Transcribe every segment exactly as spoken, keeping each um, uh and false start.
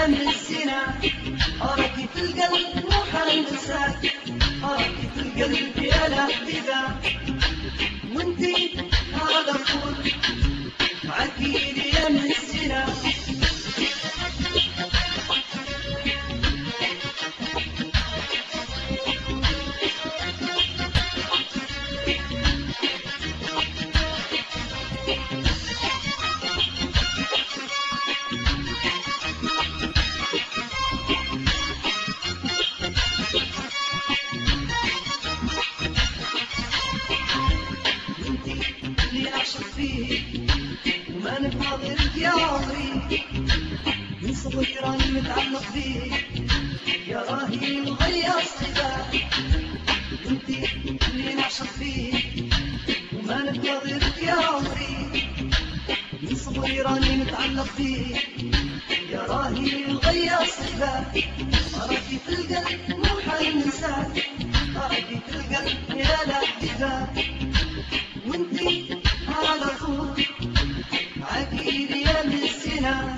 ايام الزنا، حركة القلب مو حنساك، حركة القلب يا لحظة، وانتي على طول معاكي ايام الزنا. وما نفاضلك يا عمري، من صغيرة متعلق فيك، يا راهي مغير صداك، انتي اللي نعشق فيك وما نفاضلك يا عمري، من صغيرة متعلق فيك، يا راهي مغير صداك، حركة القلب مو حنساك، حركة القلب يا لحظة، وانتي على طول معاكي ايام الزنا.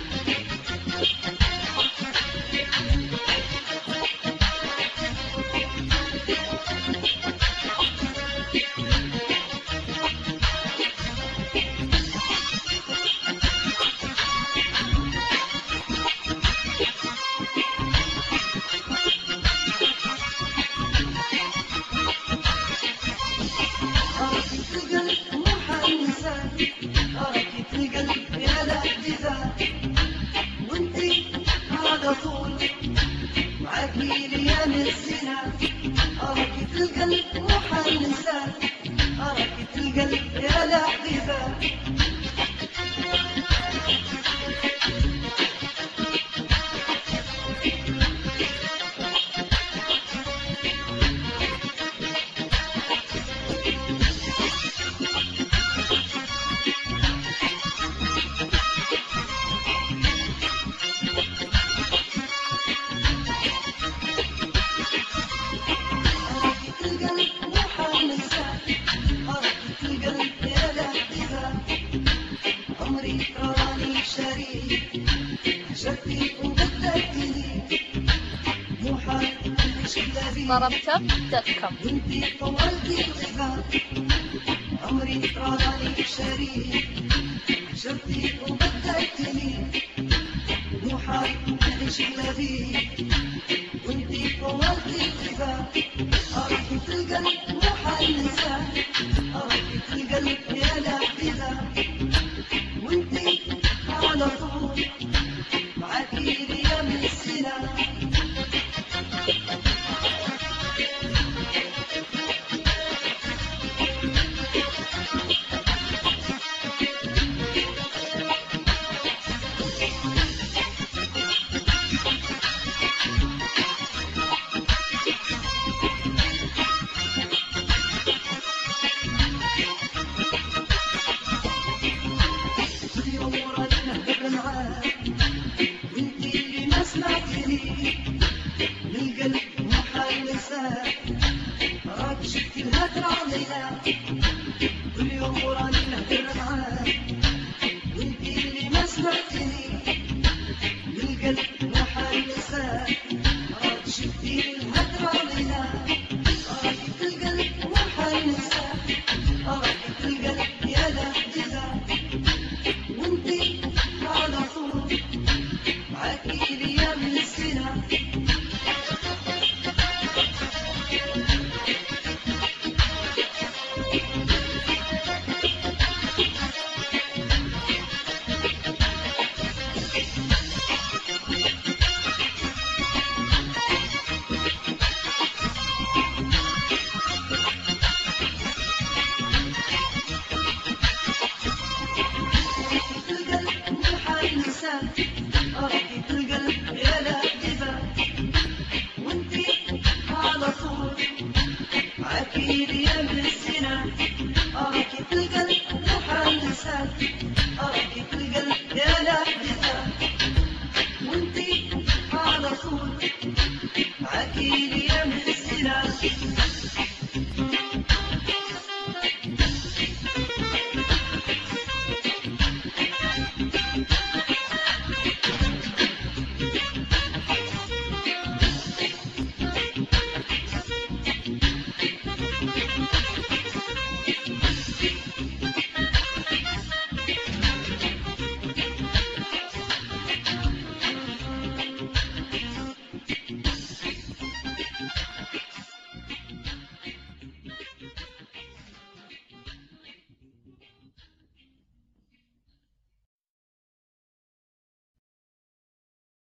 معاكي ايام الزنا، حركة القلب مو حنساك، حركة القلب يا لحظة. عمري راني شريك، عشقتي وبدلتني، مو حال طربتم دوت كوم. وانتي طولتي الغبار، عمري راني شريك، عشقتي وبدلتني، مو حال شغلة بيك، وانتي طولتي الغبار، حركة القلب مو حنساك، حركة القلب يا لحظة، وانتي على طول معاكي ايام الزنا. وانتي اللي ما سمعتني من قلب مو حنساك، راك شفتي الهدر علينا كل يوم وراني نهدر معاك، وانتي اللي ما سمعتني من قلب مو حنساك، راك شفتي الهدر علينا، حركة القلب مو حنساك، حركة القلب يا لحظة، وانتي على طول معاكي ايام الزنا. حركة القلب يا لحظة، وانتي على طول معاكي ايام الزنا، حركة القلب مو حنساك، حركة القلب يا لحظة، وانتي على طول معاكي ايام الزنا.